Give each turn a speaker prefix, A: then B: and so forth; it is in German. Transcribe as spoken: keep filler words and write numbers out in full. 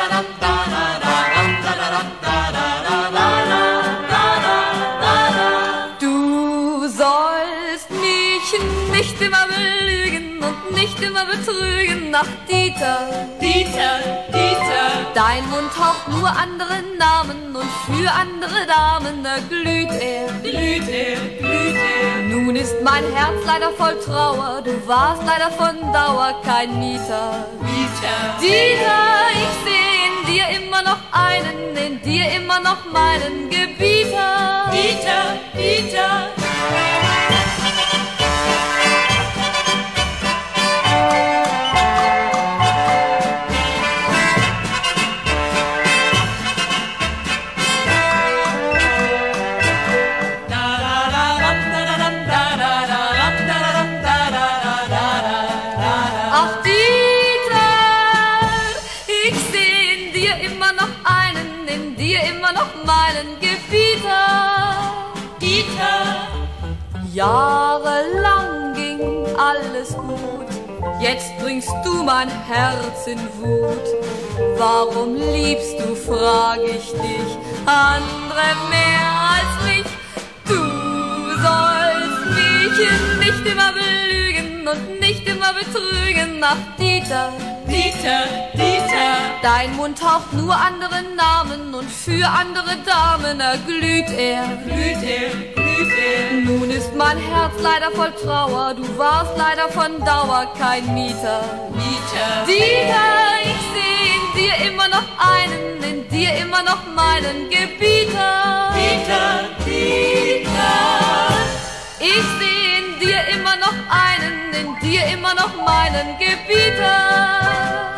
A: Du sollst mich nicht immer belügen und nicht immer betrügen, nach Dieter,
B: Dieter, Dieter.
A: Dein Mund haucht nur andere Namen und für andere Damen, da glüht er,
B: Glüht er, glüht er.
A: Nun ist mein Herz leider voll Trauer, du warst leider von Dauer kein Mieter.
B: Dieter,
A: Dieter, ich seh in dir immer noch einen, in dir immer noch meinen Gebieter.
B: Dieter, Dieter.
A: Ach Dieter, ich seh in dir immer noch einen, in dir immer noch meinen Gebieter.
B: Dieter,
A: Jahrelang ging alles gut, jetzt bringst du mein Herz in Wut. Warum liebst du, frag ich dich, andere mehr als mich? Du sollst mich nicht immer belügen und nicht immer betrügen, nach Dieter,
B: Dieter, Dieter.
A: Dein Mund haucht nur andere Namen und für andere Damen erglüht er.
B: Glüht er, glüht er.
A: Nun ist mein Herz leider voll Trauer, du warst leider von Dauer kein Mieter.
B: Dieter,
A: Dieter, ich seh in dir immer noch einen, in dir immer noch meinen Gebieter.
B: Dieter, Dieter.
A: Ich seh in dir immer noch einen, in dir immer noch meinen Gebieter.